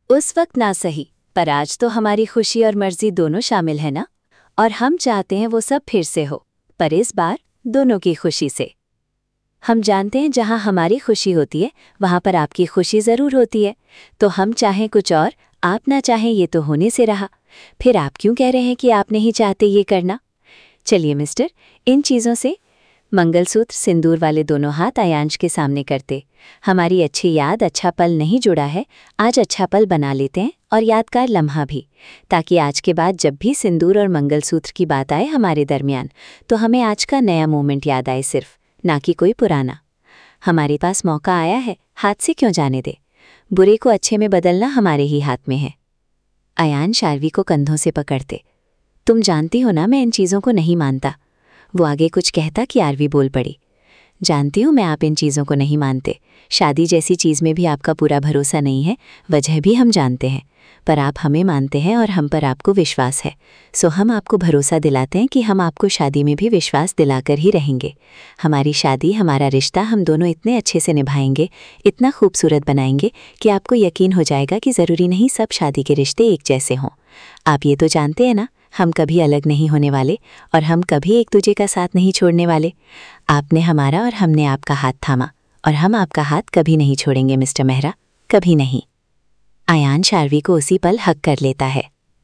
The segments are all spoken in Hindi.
उस वक्त ना सही, पर आज तो हमारी खुशी और मर्जी दोनों शामिल है ना। और हम चाहते हैं वो सब फिर से हो, पर इस बार दोनों की खुशी से। हम जानते हैं जहाँ हमारी खुशी होती है वहाँ पर आपकी खुशी ज़रूर होती है। तो हम चाहें कुछ और, आप ना चाहें, ये तो होने से रहा। फिर आप क्यों कह रहे हैं कि आप नहीं चाहते ये करना? चलिए मिस्टर, इन चीज़ों से मंगलसूत्र सिंदूर वाले दोनों हाथ आयांश के सामने करते। हमारी अच्छी याद, अच्छा पल नहीं जुड़ा है, आज अच्छा पल बना लेते हैं और यादगार लम्हा भी, ताकि आज के बाद जब भी सिंदूर और मंगलसूत्र की बात आए हमारे दरमियान, तो हमें आज का नया मोमेंट याद आए सिर्फ, ना कि कोई पुराना। हमारे पास मौका आया है, हाथ से क्यों जाने दे। बुरे को अच्छे में बदलना हमारे ही हाथ में है। आयांश आरवी को कंधों से पकड़ते। तुम जानती हो ना मैं इन चीज़ों को नहीं मानता। वो आगे कुछ कहता कि आरवी बोल पड़ी। जानती हूँ मैं आप इन चीज़ों को नहीं मानते, शादी जैसी चीज़ में भी आपका पूरा भरोसा नहीं है, वजह भी हम जानते हैं, पर आप हमें मानते हैं और हम पर आपको विश्वास है। सो हम आपको भरोसा दिलाते हैं कि हम आपको शादी में भी विश्वास दिलाकर ही रहेंगे। हमारी शादी, हमारा रिश्ता हम दोनों इतने अच्छे से निभाएंगे, इतना खूबसूरत बनाएंगे कि आपको यकीन हो जाएगा कि ज़रूरी नहीं सब शादी के रिश्ते एक जैसे हों। आप ये तो जानते हैं ना, हम कभी अलग नहीं होने वाले और हम कभी एक दूजे का साथ नहीं छोड़ने वाले। आपने हमारा और हमने आपका हाथ थामा और हम आपका हाथ कभी नहीं छोड़ेंगे मिस्टर मेहरा, कभी नहीं। आयांश आरवी को उसी पल हक कर लेता है।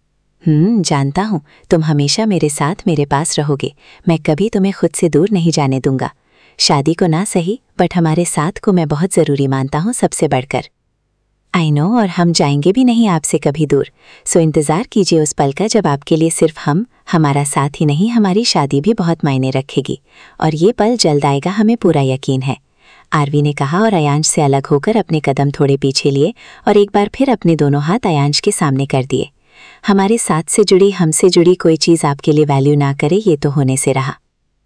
जानता हूँ तुम हमेशा मेरे साथ मेरे पास रहोगे, मैं कभी तुम्हें खुद से दूर नहीं जाने दूंगा। शादी को ना सही, बट हमारे साथ को मैं बहुत ज़रूरी मानता हूँ सबसे बढ़कर। आई नो, और हम जाएंगे भी नहीं आपसे कभी दूर। सो इंतज़ार कीजिए उस पल का जब आपके लिए सिर्फ हम, हमारा साथ ही नहीं हमारी शादी भी बहुत मायने रखेगी। और ये पल जल्द आएगा, हमें पूरा यकीन है, आरवी ने कहा और आयांश से अलग होकर अपने कदम थोड़े पीछे लिए और एक बार फिर अपने दोनों हाथ आयांश के सामने कर दिए। हमारे साथ से जुड़ी, हमसे जुड़ी कोई चीज़ आपके लिए वैल्यू ना करे, ये तो होने से रहा।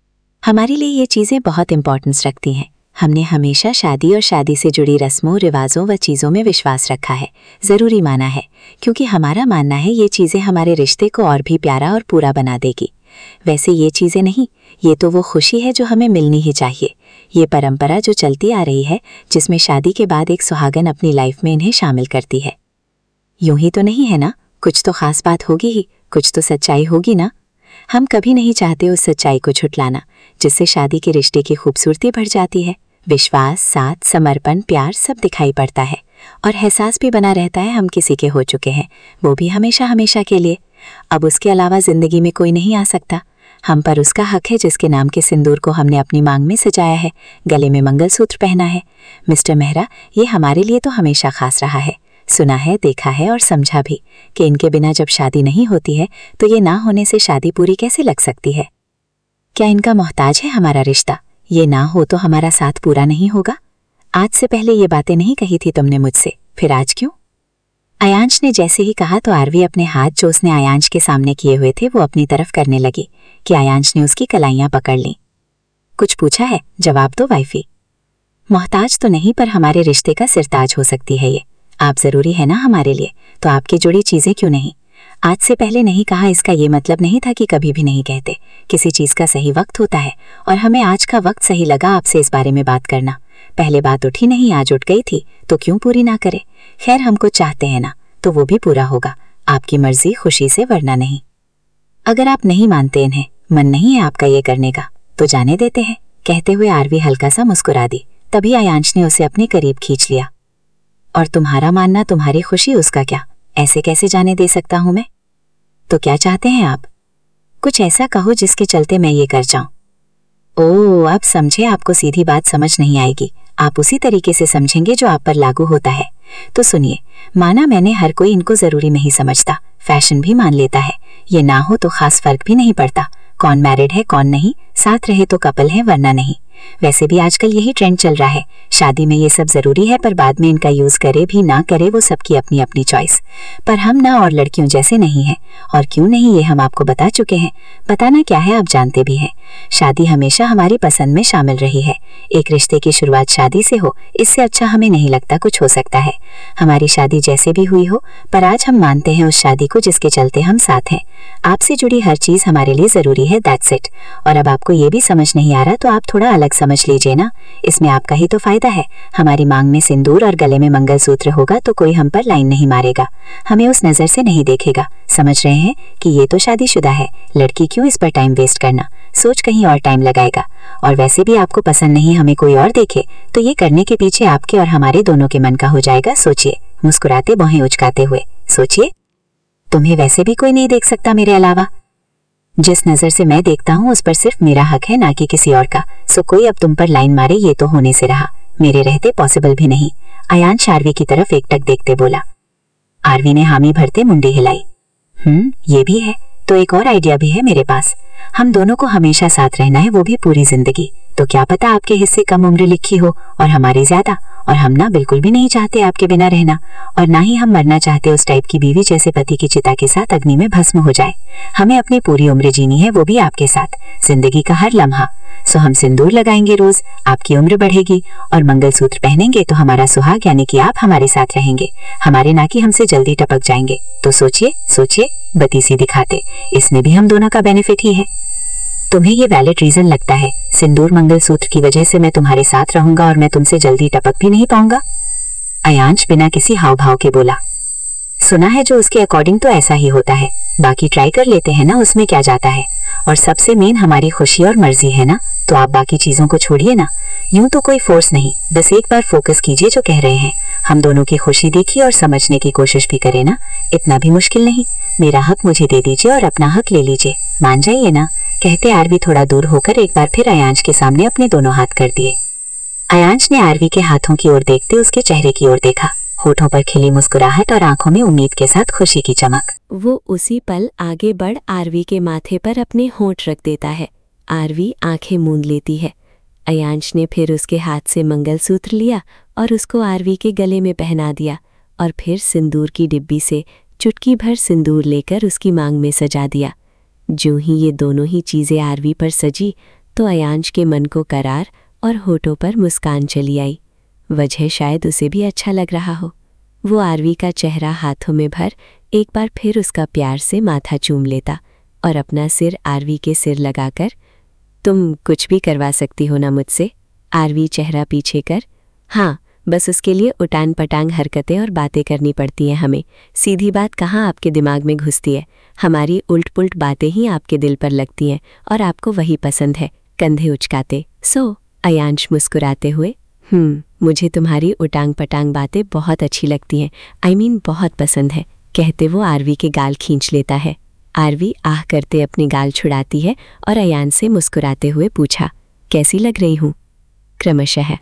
हमारे लिए ये चीज़ें बहुत इंपॉर्टेंस रखती हैं। हमने हमेशा शादी और शादी से जुड़ी रस्मों, रिवाजों व चीज़ों में विश्वास रखा है, ज़रूरी माना है, क्योंकि हमारा मानना है ये चीज़ें हमारे रिश्ते को और भी प्यारा और पूरा बना देगी। वैसे ये चीज़ें नहीं, ये तो वो खुशी है जो हमें मिलनी ही चाहिए। ये परंपरा जो चलती आ रही है, जिसमें शादी के बाद एक सुहागन अपनी लाइफ में इन्हें शामिल करती है। यूं ही तो नहीं है ना, कुछ तो खास बात होगी ही, कुछ तो सच्चाई होगी ना। हम कभी नहीं चाहते उस सच्चाई को छुटलाना, जिससे शादी के रिश्ते की खूबसूरती बढ़ जाती है। विश्वास, साथ, समर्पण, प्यार सब दिखाई पड़ता है और एहसास भी बना रहता है हम किसी के हो चुके हैं, वो भी हमेशा हमेशा के लिए। अब उसके अलावा ज़िंदगी में कोई नहीं आ सकता। हम पर उसका हक है जिसके नाम के सिंदूर को हमने अपनी मांग में सजाया है, गले में मंगलसूत्र पहना है। मिस्टर मेहरा, ये हमारे लिए तो हमेशा खास रहा है। सुना है, देखा है और समझा भी कि इनके बिना जब शादी नहीं होती है तो ये ना होने से शादी पूरी कैसे लग सकती है। क्या इनका मोहताज है हमारा रिश्ता? ये ना हो तो हमारा साथ पूरा नहीं होगा। आज से पहले ये बातें नहीं कही थी तुमने मुझसे, फिर आज क्यों? आयांश ने जैसे ही कहा तो आरवी अपने हाथ जो उसने आयांश के सामने किए हुए थे वो अपनी तरफ करने लगी कि आयांश ने उसकी कलाइयां पकड़ लीं। कुछ पूछा है? जवाब दो वाइफी। मोहताज तो नहीं, पर हमारे रिश्ते का सिरताज हो सकती है ये। आप ज़रूरी है ना हमारे लिए, तो आपकी जुड़ी चीज़ें क्यों नहीं? आज से पहले नहीं कहा, इसका ये मतलब नहीं था कि कभी भी नहीं कहते। किसी चीज़ का सही वक्त होता है और हमें आज का वक्त सही लगा आपसे इस बारे में बात करना। पहले बात उठी नहीं, आज उठ गई थी, तो क्यों पूरी ना करे। खैर, हमको चाहते हैं ना, तो वो भी पूरा होगा, आपकी मर्जी, खुशी से, वरना नहीं। अगर आप नहीं मानते, इन्हें मन नहीं है आपका ये करने का, तो जाने देते हैं। कहते हुए आरवी हल्का सा मुस्कुरा दी। तभी आयांश ने उसे अपने करीब खींच लिया। और तुम्हारा मानना, तुम्हारी खुशी, उसका क्या? ऐसे कैसे जाने दे सकता हूं मैं? तो क्या चाहते हैं आप? कुछ ऐसा कहो जिसके चलते मैं ये कर जाऊं। ओह, अब समझे, आपको सीधी बात समझ नहीं आएगी, आप उसी तरीके से समझेंगे जो आप पर लागू होता है। तो सुनिए, माना मैंने, हर कोई इनको ज़रूरी नहीं समझता, फैशन भी मान लेता है। ये ना हो तो खास फर्क भी नहीं पड़ता, कौन मैरिड है कौन नहीं, साथ रहे तो कपल है वरना नहीं। वैसे भी आजकल यही ट्रेंड चल रहा है। शादी में ये सब ज़रूरी है, पर बाद में इनका यूज़ करे भी ना करे वो सबकी अपनी अपनी चॉइस। पर हम ना और लड़कियों जैसे नहीं हैं, और क्यों नहीं ये हम आपको बता चुके हैं। बताना क्या है, आप जानते भी हैं। शादी हमेशा हमारी पसंद में शामिल रही है। एक रिश्ते की शुरुआत शादी से हो, इससे अच्छा हमें नहीं लगता कुछ हो सकता है। हमारी शादी जैसे भी हुई हो, पर आज हम मानते हैं उस शादी को जिसके चलते हम साथ हैं। आपसे जुड़ी हर चीज़ हमारे लिए ज़रूरी है, दैट्स इट। और अब आपको ये भी समझ नहीं आ रहा तो आप थोड़ा अलग अलग समझ लीजिए ना, इसमें आपका ही तो फायदा है। हमारी मांग में सिंदूर और गले में मंगलसूत्र होगा तो कोई हम पर लाइन नहीं मारेगा, हमें उस नजर से नहीं देखेगा। समझ रहे हैं कि ये तो शादीशुदा है, लड़की क्यों इस पर टाइम वेस्ट करना, सोच कहीं और टाइम लगाएगा। और वैसे भी आपको पसंद नहीं हमें कोई और देखे तो ये करने के पीछे आपके और हमारे दोनों के मन का हो जाएगा। सोचिए, मुस्कुराते बाहें उचकाते हुए सोचिए। तुम्हें वैसे भी कोई नहीं देख सकता मेरे अलावा, जिस नजर से मैं देखता हूँ उस पर सिर्फ मेरा हक है ना कि किसी और का। सो कोई अब तुम पर लाइन मारे ये तो होने से रहा, मेरे रहते पॉसिबल भी नहीं। अयांश आरवी की तरफ एकटक देखते बोला। आरवी ने हामी भरते मुंडी हिलाई। ये भी है, तो एक और आइडिया भी है मेरे पास। हम दोनों को हमेशा साथ रहना है, वो भी पूरी जिंदगी। तो क्या पता आपके हिस्से कम उम्र लिखी हो और हमारी ज्यादा, और हम ना बिल्कुल भी नहीं चाहते आपके बिना रहना, और ना ही हम मरना चाहते उस टाइप की बीवी जैसे पति की चिता के साथ अग्नि में भस्म हो जाए। हमें अपनी पूरी उम्र जीनी है, वो भी आपके साथ, जिंदगी का हर लम्हा। सो हम सिंदूर लगाएंगे रोज, आपकी उम्र बढ़ेगी, और मंगलसूत्र पहनेंगे तो हमारा सुहाग यानी कि आप हमारे साथ रहेंगे, हमारे ना कि हमसे जल्दी टपक जाएंगे। तो सोचिए सोचिए, बत्ती सी दिखाते, इसमें भी हम दोनों का बेनिफिट ही है। तुम्हें ये वैलिड रीजन लगता है? सिंदूर मंगलसूत्र की वजह से मैं तुम्हारे साथ रहूंगा और मैं तुमसे जल्दी टपक भी नहीं पाऊंगा? अयांश बिना किसी हाव भाव के बोला। सुना है जो उसके अकॉर्डिंग तो ऐसा ही होता है, बाकी ट्राई कर लेते हैं ना, उसमें क्या जाता है। और सबसे मेन हमारी खुशी और मर्जी है ना, तो आप बाकी चीजों को छोड़िए ना। यूं तो कोई फोर्स नहीं, बस एक बार फोकस कीजिए जो कह रहे हैं। हम दोनों की खुशी देखिए और समझने की कोशिश भी करें ना, इतना भी मुश्किल नहीं। मेरा हक मुझे दे दीजिए और अपना हक ले लीजिए, मान जाइए ना। कहते आरवी थोड़ा दूर होकर एक बार फिर अयांश के सामने अपने दोनों हाथ कर दिए। अयांश ने आरवी के हाथों की ओर देखते उसके चेहरे की ओर देखा, होठों पर खिली मुस्कुराहट और आंखों में उम्मीद के साथ खुशी की चमक। वो उसी पल आगे बढ़ आरवी के माथे पर अपने होंठ रख देता है। आरवी आंखें मूंद लेती है। अयांश ने फिर उसके हाथ से मंगलसूत्र लिया और उसको आरवी के गले में पहना दिया, और फिर सिंदूर की डिब्बी से चुटकी भर सिंदूर लेकर उसकी मांग में सजा दिया। जो ही ये दोनों ही चीज़ें आरवी पर सजी तो अयांश के मन को करार और होठों पर मुस्कान चली आई। वजह शायद उसे भी अच्छा लग रहा हो। वो आरवी का चेहरा हाथों में भर एक बार फिर उसका प्यार से माथा चूम लेता और अपना सिर आरवी के सिर लगाकर, तुम कुछ भी करवा सकती हो ना मुझसे? आरवी चेहरा पीछे कर, हाँ, बस उसके लिए उटान पटांग हरकतें और बातें करनी पड़ती हैं हमें। सीधी बात कहाँ आपके दिमाग में घुसती है, हमारी उल्ट पुल्ट बातें ही आपके दिल पर लगती हैं और आपको वही पसंद है, कंधे उचकाते। सो अयांश मुस्कुराते हुए, मुझे तुम्हारी उटांग पटांग बातें बहुत अच्छी लगती हैं, I mean बहुत पसंद है, कहते वो आरवी के गाल खींच लेता है। आरवी आह करते अपने गाल छुड़ाती है और अयांश से मुस्कुराते हुए पूछा, कैसी लग रही हूँ? क्रमशः